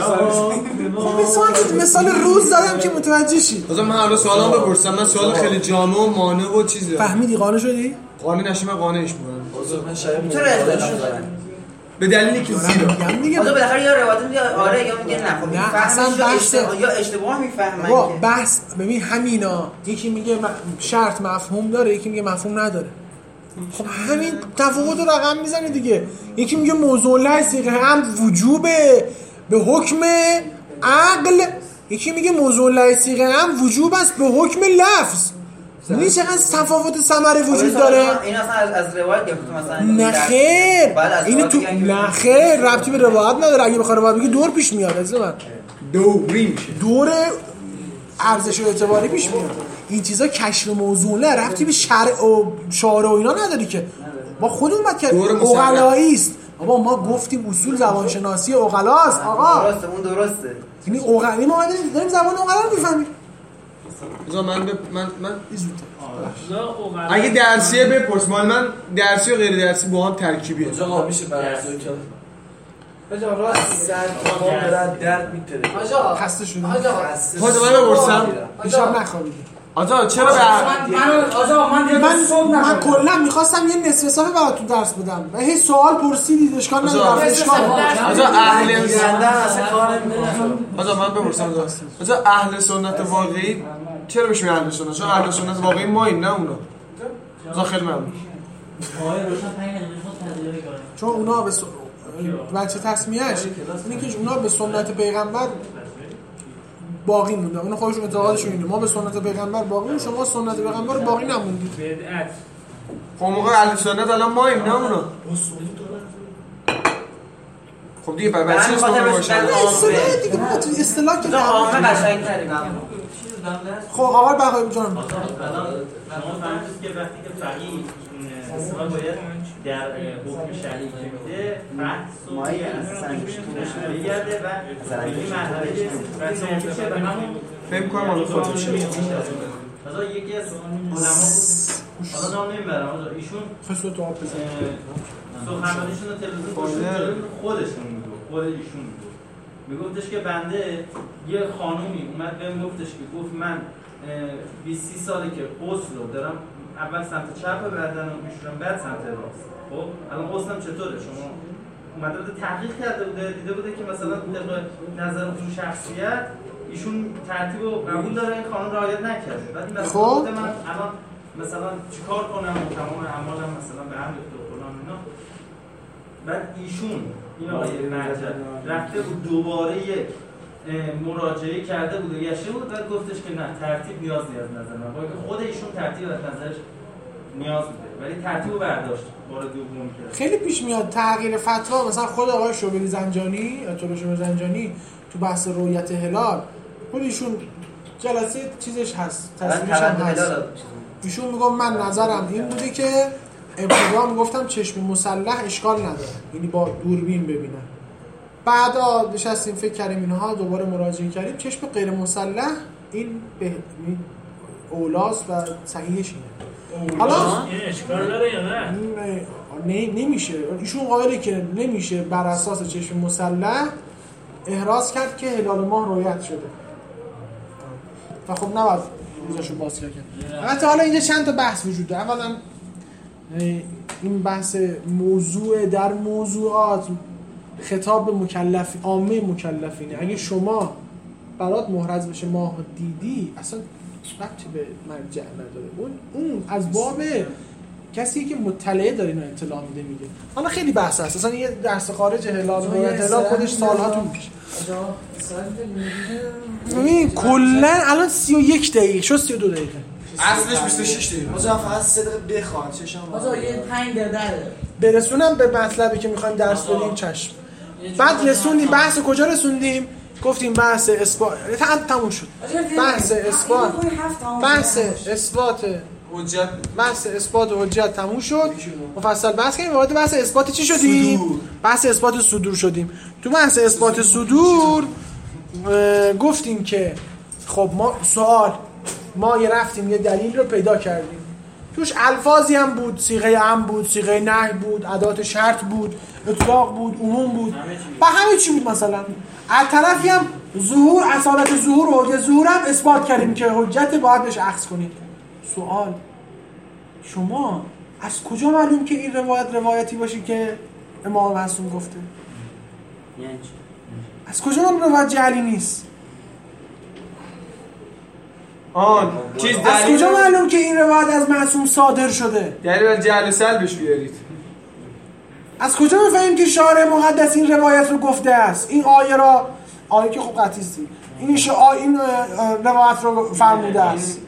خب مثال روز دادم که متوجه شید. من حالا سوالام بپرسم. من سوال خیلی جامع و مانع و چیزی فهمیدی قانع شدی؟ قانع نشی من قانعش می‌کنم. من شاید چرا اختلاف دارن؟ به دلیلی که زیرا حالا بالاخره یا روایت میگه آره یا میگه نه. خب نه اصلا بحث یا اشتباه میفهمن با بحث ببین همینا یکی میگه شرط مفهوم داره یکی میگه مفهوم نداره. خب همین تفاوت رو رقم میزنه دیگه. یکی میگه موضوع لایق هم وجوبه به حکم عقل، یکی میگه موضوع لایق هم وجوب است به حکم لفظ. یعنی چقدر تفاوت ثمره وجود داره. این اصلا از روایت گرفته مثلا نه خیر این تو نه خیر ربطی به روایت نداره. اگه بخواد روایت بگی دور پیش میاد از من دوری میشه دور ارزش و اعتباری پیش میاد. این چیزا کشف موضوع نه ربطی به شرع و شارع و اینا نداری که ما خودمون باید که عقلایی است. بابا ما گفتیم اصول زبانشناسی عقلاست آقا. درسته اون درسته. یعنی عقلی ما داریم زبان عقلا رو میفهمیم. من اگه درسیه بپرس مال من درسی و غیر درسی با هم ترکیبیه. آقا میشه بررسی کنم. آجا راست سر ما برات درد میتره. آجا خسته شدی. آجا من بپرسم. دیشب نخوابیدی. آجا چرا من کلا می‌خواستم یه نصف صفحه براتون درس بدم. و هیچ سوال پرسیدید اشکال نداره. آجا اهل زندان اصلا کار نمی‌کنه. آجا من بپرسم آجا اهل سنت واقعی چرا میشه اهل سنت؟ چون اهل سنت واقعی ماییم نه اونا. آجا خیلی ممنون. چون اونا به بچه تصمیهش اینه که اونا به سنت پیغمبر باقی موندن. اونا خودشون اعتقادشون اینه ما به سنت پیغمبر باقی موندیم، شما سنت پیغمبر رو باقی نموندید. بدعت. خب موقع اهل سنت الان ماییم نه اونا. خب دیگه برای چی اسم باشه؟ اصطلاح دیگه ما تو اصطلاح که عامه قشنگ‌تره. خب آقا بقای جان شما فهمید که وقتی که فقیه اصطلاح باید در حکم شرعی که میده بحث و بگرده و این مرحله رسانه به همون فهم کنم حالا خودش مثلا یکی از علما بود، حالا نام نمیبرم، ایشون خصوص تو آب بزن سخنرانیشون رو تلویزیون خودشون خود ایشون میگفتش که بنده یه خانومی اومد بهم گفتش که گفت من 20-30 ساله که غسل رو دارم اول سمت چپ بدن رو میشورم بعد سمت راست. خب الان غسلم چطوره؟ شما اومده بوده تحقیق کرده بوده دیده بوده که مثلا طبق نظرتون شخصیت ایشون ترتیب و قبول داره این خانم رعایت نکرده. بعد این خب من الان مثلا چیکار کنم و تمام اعمالم مثلا به هم ریخته و فلان اینا. بعد ایشون این آقای مرجع رفته بود دوباره یک مراجعه کرده بود و گشته بود و گفتش که نه ترتیب نیاز از نظر من باید خود ایشون ترتیب از نظرش نیاز بوده ولی ترتیب رو برداشت بار دوم کرد. خیلی پیش میاد تغییر فتوا مثلا خود آقای شوبری زنجانی تو بحث رؤیت هلال خود ایشون جلسه چیزش هست تصویرش هم هست ایشون میگم من نظرم این بوده که ابتدا میگفتم چشم مسلح اشکال نداره یعنی با دوربین ببینن بعدا نشستیم فکر کردیم اینها دوباره مراجعه کردیم چشم غیر مسلح این به اولاس و صحیحش اینه حالا این اشکال داره یا نه؟ نمیشه ایشون قائله که نمیشه بر اساس چشم مسلح احراز کرد که هلال ماه رؤیت شده و خب نباید روزاشو باز کرد. حتی حالا اینجا چند تا بحث وجود داره. اولا این بحث موضوع در موضوعات خطاب به مکلف عامه مکلفینه. اگه شما برات محرز بشه ماه دیدی اصلا ربطی به مرجع نداره اون از باب کسی که مطلعه داره اینو اطلاع میده. حالا خیلی بحث هست اصلا یه درس خارج هلال و هلال خودش سالها طول میکشه. ببین کلا الان 31 دقیقه شد 32 دقیقه اصلش 26 دقیقه آقا فقط 3 دقیقه بخوان چشم آقا یه 5 دقیقه برسونم به مطلبی که میخوایم درس بدیم چشم. بعد رسوندیم بحث کجا رسوندیم؟ گفتیم بحث اثبات تموم شد. بحث اثبات حجت تموم شد. مفصل بحث کردیم وارد بحث اثبات چی شدیم؟ بحث اثبات صدور شدیم. تو بحث اثبات صدور گفتیم که خب ما یه رفتیم یه دلیل رو پیدا کردیم توش الفاظی هم بود صیغه عام بود صیغه نهی بود ادات شرط بود اطلاق بود عموم بود و همه چی بود. مثلا از طرفی هم ظهور اصالت ظهور و حجت ظهور هم اثبات کردیم که حجت باید بهش اخذ کنید. سوال شما از کجا معلوم که این روایتی باشه که امام معصوم گفته؟ یعنی از کجا معلوم روایت جعلی نیست؟ از کجا معلوم که این روایت از معصوم صادر شده؟ یعنی باید جعل سلبش بیارید. از کجا میفهمیم که شارع مقدس این روایت رو گفته است؟ این آیه که خوب قطعی است. این روایت رو فرموده است.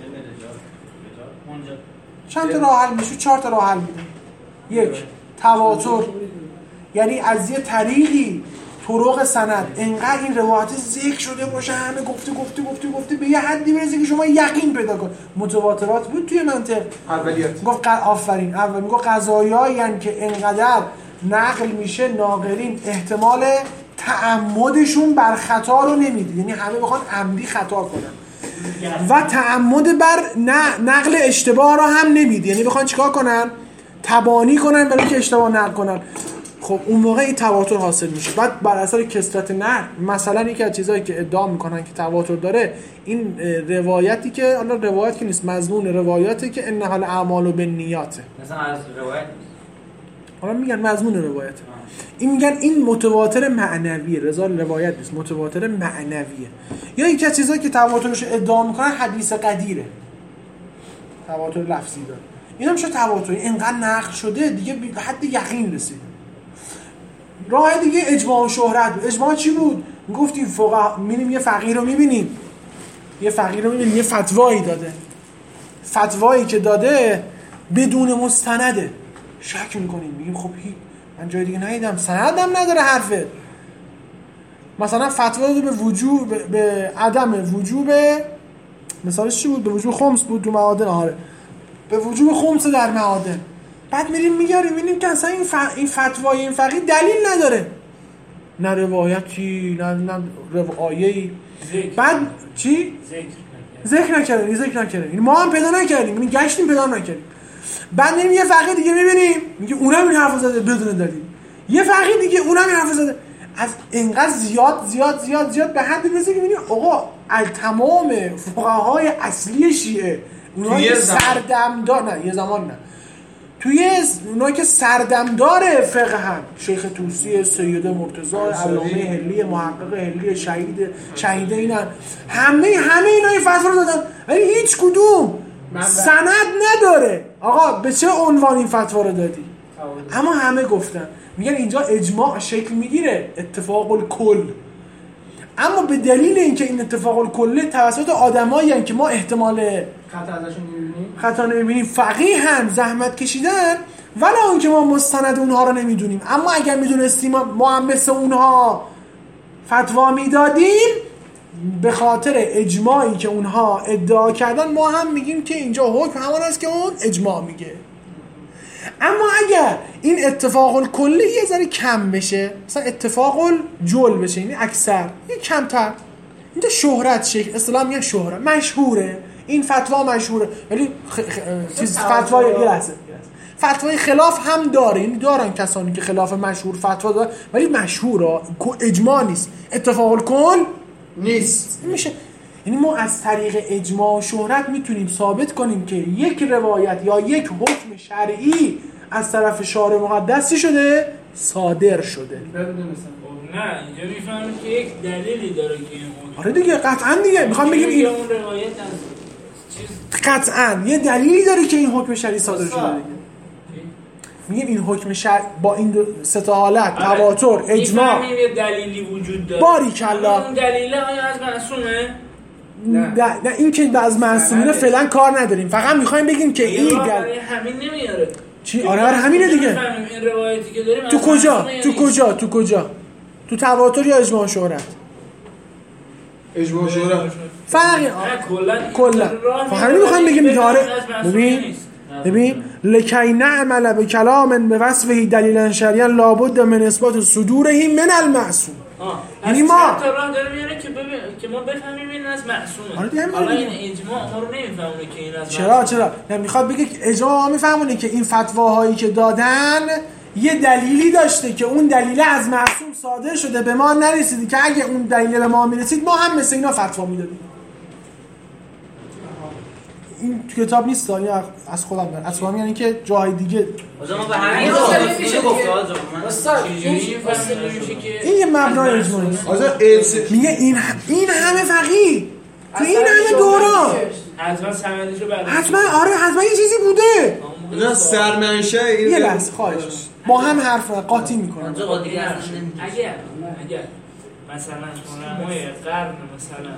چند تا راه حل میشه؟ 4 تا راه حل میده. 1 تواتر، یعنی از یه طریقی طرق سند انقدر این روایت ذکر شده باشه همه گفته به یه حدی برسه که شما یقین پیدا کن. متواترات بود توی منطق اولیت گفت آفرین اول میگه قضایایی ان که انقدر نقل میشه ناقلین احتمال تعمدشون بر خطا رو نمیده، یعنی همه بخوان عمدی خطا کنن و تعمد بر نقل اشتباه رو هم نمیده، یعنی بخوان چیکار کنن؟ تبانی کنن برای که اشتباه نقل کنن. خب اون موقع این تواتر حاصل میشه. بعد بر اثر کثرت نقل مثلا یکی از چیزایی که ادعا میکنن که تواتر داره این روایتی که حالا روایت که نیست مضمون روایاتی که ان حال اعمال بالنیات مثلا از روایت حالا میگن مضمون روایت این میگن این متواتر معنویه، رضا روایت نیست، متواتر معنویه. یا یکی از چیزایی که تواترش ادعا میکنن حدیث قدیره، تواتر لفظی داره. این هم شو تواتر اینقدر نقل شده دیگه به حد یقین رسید. راه دیگه اجماع و شهرت. اجماع چی بود؟ میگفتیم فقها میبینیم یه فقیه رو میبینیم یه فتوایی داده، فتوایی که داده بدون مستنده، شک میکنیم میگیم خب من جای دیگه ندیدم، سندم نداره حرفه، مثلا فتوا داده به وجوب به عدم وجوب، مثالش چی بود؟ به وجوب خمس بود تو معادن. آره به وجوب خمس در معادن. بعد میریم میگاریم میبینیم که اصلا این فتوای این فقیه دلیل نداره، نه روایتی نه آیه‌ای. بعد چی؟ ذکر نکردیم. ما هم پیدا نکردیم، این گشتیم پیدا نکردیم. بعد میریم یه فقیه دیگه میبینیم میگه اونم این حرفو زده بدون دلیل، یه فقیه دیگه اونم این حرفو زده. از اینقدر زیاد به حد میرسه که میبینیم آقا تمام فقهای اصلی شیعه اونایی که سردمدار نه یه زمان نه توی اونایی که سردمدار فقه هم، شیخ طوسی، سید مرتضی، علامه حلی، محقق حلی، شهید اینن، همه اینا این فتوا رو دادن ولی هیچ کدوم سند نداره آقا به چه عنوان این فتوا رو دادی. اما همه گفتن، میگن اینجا اجماع شکل میگیره، اتفاق الکل. اما به دلیل اینکه این اتفاق الکل توسط آدمایی هستن که ما احتمال خطا نمیبینیم، فقیه هم زحمت کشیدن، ولی اون که ما مستند اونها رو نمیدونیم. اما اگر میدونستیم ما هم مثل اونها فتوا میدادیم، به خاطر اجماعی که اونها ادعا کردن ما هم میگیم که اینجا حکم همان است که اون اجماع میگه. اما اگر این اتفاق الکلی یه ذره کم بشه، مثلا اتفاق الجل بشه، یعنی اکثر یه کمتر، اینجا شهرت شکل اصطلاح میگن شهرت مشهوره، این فتوا مشهوره، ولی فتوای خلاف هم داره، یعنی دارن کسانی که خلاف مشهور فتوا دارن ولی مشهوره، اجماع نیست، اتفاق الکل نیست میشه. یعنی ما از طریق اجماع و شهرت میتونیم ثابت کنیم که یک روایت یا یک حکم شرعی از طرف شارع مقدس شده، صادر شده. نه اینجا میفهمیم که یک دلیلی داره که این حکم. آره دیگه قطعا دیگه میخوام بگیم این اون روایت قطعا یه دلیلی داره که این حکم شرعی صادر شده دیگه. میگیم این حکم شرع با این سه تا حالت تواتر، اجماع، یه دلیلی وجود داره. باریکلا. اون دلیل آیا از معصومه؟ نه این که از معصومین فعلا کار نداریم، فقط میخوایم بگیم که این همین نمیاره. چی؟ آره همینه دیگه. این روایتی که داریم تو کجا؟ تو تواتر یا اجماع شهرت؟ اجماع شهرت فرقی کلا خب همین میخوایم بگیم دیگه. آره ببین لکی نعمل به کلام به وصفه دلیلا شرعیا لابد من اثبات صدوره من المعصوم. یعنی ما تا راه داره میاره که ما بفهمیم این از معصومه. آره دیگه این اجماع ما رو نمیفهمونه که این از چرا نه میخواد بگه که اجماع میفهمونه که این فتواهایی که دادن یه دلیلی داشته که اون دلیل از معصوم صادر شده، به ما نرسیدی که اگه اون دلیل به ما میرسید ما هم مثل اینا فتوا میدادیم. این تو کتاب نیست، یعنی از خودم دارم اصلا، یعنی که جای دیگه ما به همین میشه گفت این یه مبنای اجماعی میگه این همه فقیه تو این همه دوران حتما سندشو برداشت، حتما آره حتما یه چیزی بوده. اینا سرمنشه این یه لحظه خواهش با هم حرف قاطی میکنن. اونجا قاطی اگر مثلا علمای قرن مثلا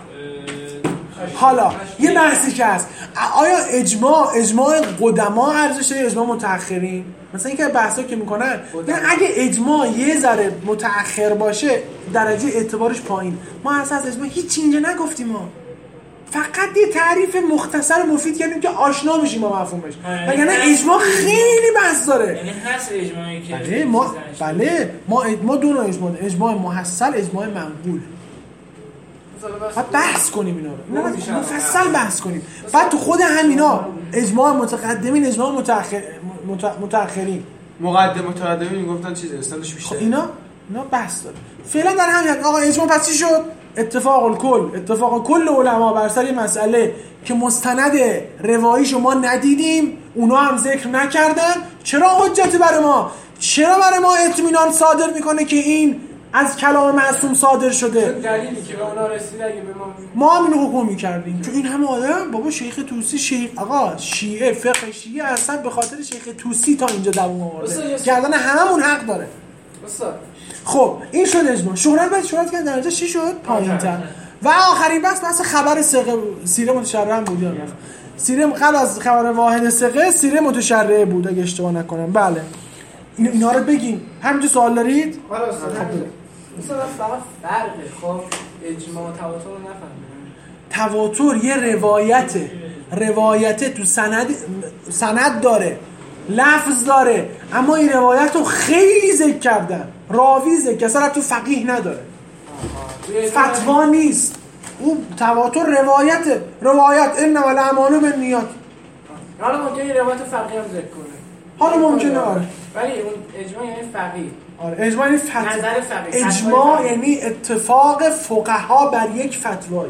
حالا یه بحثی که هست، آیا اجماع قدما ارزش داره، اجماع متأخرین؟ مثلا اینکه بحثا که میکنن اگه اجماع یه ذره متأخر باشه درجه اعتبارش پایین. ما اصلا از اجماع هیچ اینجا نگفتیم، ما فقط یه تعریف مختصر و مفید کردیم که آشنا بشیم با مفهومش، وگرنه اجماع خیلی بحث داره. یعنی هست اجماعی که ما دو نوع اجماع محصل، اجماع منقول. بعد بحث کنیم اینا رو مفصل بحث کنیم. بعد تو خود همینا اجماع متقدمین، اجماع متأخرین، متقدمین میگفتن چیز استندش بیشتره. اینا بحث داره. فعلا در همین آقا اجماع پس چی شد؟ اتفاق کل علما بر سر مسئله که مستند رواییشو ما ندیدیم، اونا هم ذکر نکردن. چرا حجتی برای ما؟ چرا برای ما اطمینان صادر میکنه که این از کلام معصوم صادر شده؟ دلیلی که به اونا رسیده اگه به ما هم اینو حکم می‌کردیم که این همه آدم بابا شیخ طوسی آقا شیعه فقه شیعه اصلا به خاطر شیخ طوسی تا اینجا دووم آورده، گردن هممون حق داره. خب این شد اجماع. شهرت که درجه چی شد؟ پایین‌تر. و آخرین بحث خبر سیره متشرعه بود. یا سیره قبل از خبر واحد ثقه سیره متشرعه بود اگه اشتباه نکنم. بله اینا رو بگیم. همینجا سوال دارید؟ مثلا فقط فرقه. خب اجماع تواتر رو نفهمیدم. تواتر یه روایته تو سند داره، لفظ داره، اما این روایت رو خیلی ذکر کردن، راوی ذکر اصلا تو فقیه نداره، فتوا نیست. اون تواتر روایت انما الاعمال بالنیات. حالا ممکنه روایت فقیه هم ذکر کنه، حالا ممکنه آره، ولی اون اجماع یعنی فقیه. آره اجماع یعنی نظر فقیه. اجماع یعنی اتفاق فقها بر یک فتوایی.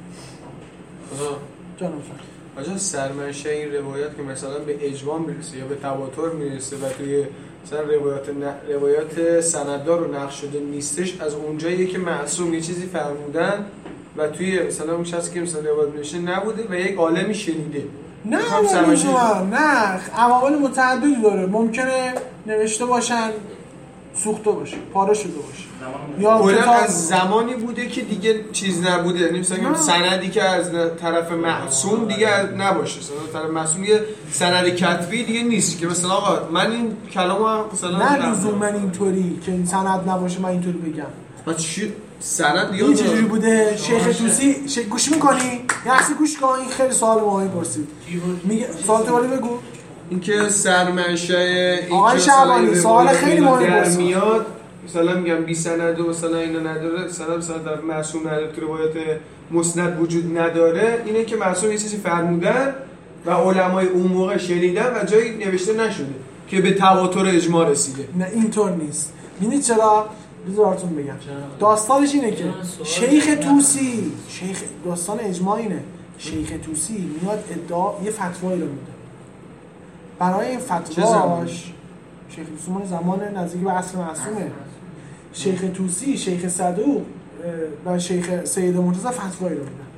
جانم آجا سرمنشه این روایت که مثلا به اجماع میرسه یا به تواتر میرسه و توی مثلا روایات سنددار رو نقش شده نیستش، از اونجاییه که معصوم یه چیزی فرمودن و توی مثلا اون شخصی که مثلا روایت نوشته نبوده و یک عالمی شنیده. نه عوامل متعددی داره، ممکنه نوشته باشن سوخته باشه، پاره شده باشه، یا کلا از زمانی بوده که دیگه چیز نبوده، یعنی مثلا سندی که از طرف معصوم دیگه نباشه، مثلا طرف معصوم یه سند کتبی دیگه نیست که مثلا آقا من این کلامو مثلا نه لزوما اینطوری که این سند نباشه من اینطوری بگم. ما چی سند این چجوری بوده؟ شیخ توسی گوش می‌کنی؟ یه گوش کن، این خیلی سوال مهمی پرسید. میگه سوال تو بگو. اینکه سرمنشه آقای شعبانی سوال خیلی مهمی میاد، مثلا میگم بی سند و مثلا اینا نداره، سند مثلا در معصوم نداره، تو روایت مسند وجود نداره، اینه که معصوم یه چیزی فرمودن و علمای اون موقع شنیدن و جایی نوشته نشده که به تواتر اجماع رسیده. نه اینطور نیست. می‌بینید چرا؟ بذارتون بگم. داستانش اینه که شیخ توسی، داستان اجماع اینه. شیخ توسی میاد یه فتوایی رو میده. برای این فتواش شیخ توسی من زمان نزدیک به عصر معصومه. شیخ توسی، شیخ صدوق و شیخ سید مرتضی فتوایی رو میدن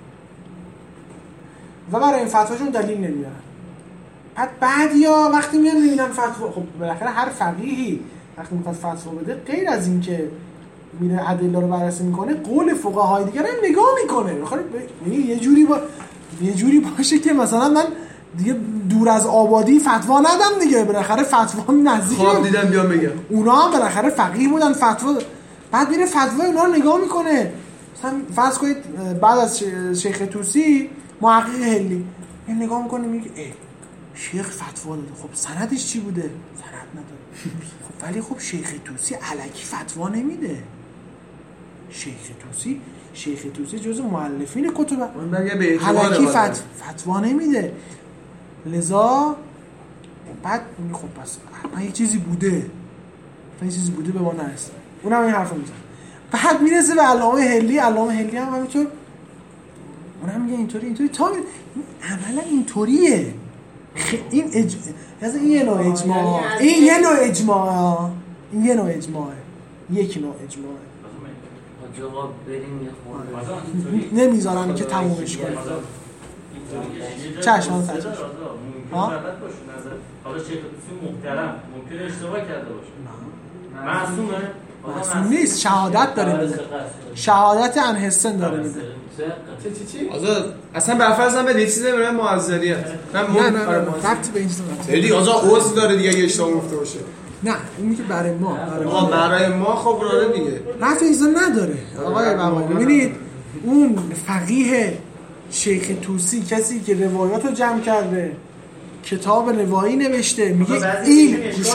و برای این فتواشون دلیل نمیارن. بعدیا وقتی میان میبینن فتوا، خب بالاخره هر فقیهی وقتی میخواد فتوا بده غیر از این که میره ادله رو بررسی میکنه، قول فقهای دیگر هم نگاه میکنه. یعنی یه جوری باشه که مثلا من دیگه دور از آبادی فتوا ندم دیگه، بالاخره فتوا نزدیکه. خواب دیدم بیام بگم اونا هم بالاخره فقیه بودن، فتوا بعد میره فتوا اونا رو نگاه میکنه. مثلا فرض کنید بعد از شیخ توسی محقق هلی این نگاه میکنه میگه شیخ فتوا داده، خب سندش چی بوده؟ سند نداره. خب ولی خب شیخ توسی الکی فتوا نمیده. شیخ توسی جزو مؤلفین کتب الکی فتوا نمیده. لذا بعد خب پس حتما یه چیزی بوده به ما نرسید. اونم این حرفو میزنه. بعد میرسه به علامه هلی هم همینطور، اونم میگه اینطوری تا عملا اینطوریه. این یه نوع اجماع، این یه نوع اجماعه، یک نوع اجماعه. آقا بریم یه خورده نمیذارن که تمومش کنه. چشم ها تجربه حالا شیخ توسی محترم ممکنه اشتباه کرده باشه، معصوم نیست، شهادت داره میده، شهادت انحسن داره میده. چی؟ اصلا برفرض بده یه چیزی برای معذریت نه ربطی به این چیز نداره. یعنی عذر داره دیگه اگه اشتباه گفته باشه. نه اونی که برای ما خب راده دیگه رفع ایزا نداره. آقای بابا ببینید اون فقیه شیخ توسی، کسی که روایات رو جمع کرده، کتاب روایی نوشته، میگه این گوش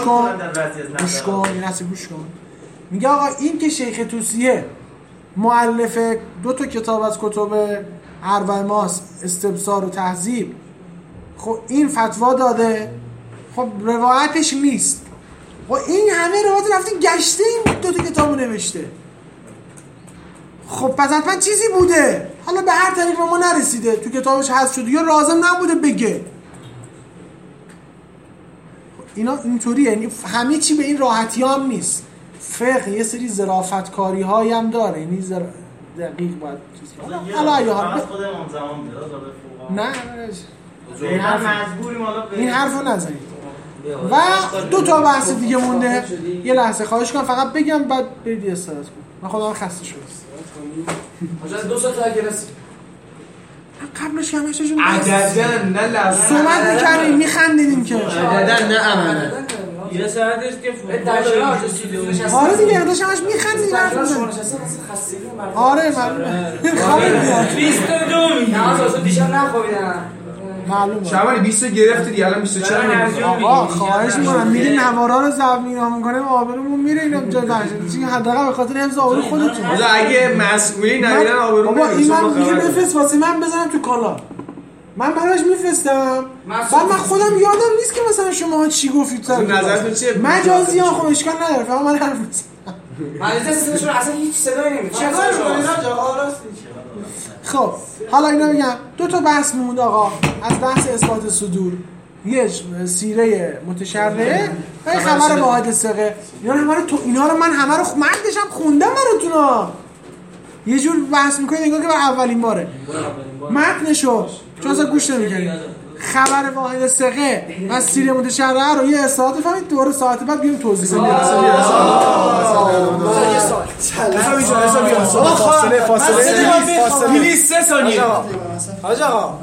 کن میگه آقا این که شیخ توسیه مؤلف 2 کتاب از کتب اربع ماست، استبصار و تهذیب، خب این فتوا داده، خب روایتش نیست. و این همه روایت رفته گشته این 2 کتابو نوشته، خب پس حتما چیزی بوده، حالا به هر طریق ما نرسیده، تو کتابش حذف شده یا لازم نبوده بگه. اینا اینطوریه، یعنی همه چی به این راحتی هم نیست. فقه یه سری ظرافتکاری هایی هم داره، یعنی دقیق باید چیزی حالا یا حالا خود امام زمان نه این حرفو نزنید. و 2 بحث دیگه مونده، یه لحظه خواهش کنم فقط بگم بعد برید استراحت کنید، من خودم خسته شدم. حاجت 2 ساعت اگه رسید قبلش همه چیزون عددن نه لازم صحبت می‌کردیم می‌خندیدیم که عددن نه عملا یه ساعتش که فوتبال آره دیگه اقداش همش میخندی آره معلومه 22 میگه دیشب نخوابیدم معلومه شمالی 20 گرفتی دیگه الان 24 آقا خواهش می‌کنم میری نوارا رو ضبط می‌کنیم آبرومون میره اینا جا داشته چیزی حداقل به خاطر حفظ آبرو خودتون اگه مسئولی نبینن آبرو بابا این من میگه بفرست واسه من بزنم تو کانال من براش میفرستم بعد من خودم یادم نیست که مثلا شما چی گفتید نظرتون چیه مجازی ها خب اشکال نداره فقط من حرف میزنم مجازی صداشون اصلا هیچ صدایی نمیاد خب حالا اینا میگم دو تا بحث موند آقا از بحث اثبات صدور یه سیره متشرعه و یه خبر واحد ثقه اینا رو من همه رو من داشتم خوندم براتون یه جور بحث میکنید انگار که بر اولین باره متنشو چون اصلا گوش نمیکنید خبر واحد ثقه و سیره متشرعه رو یه اصلاحات فهمید دوباره ساعت بعد بیام توضیح بدم فاصله 3 ثانیه حاج آقا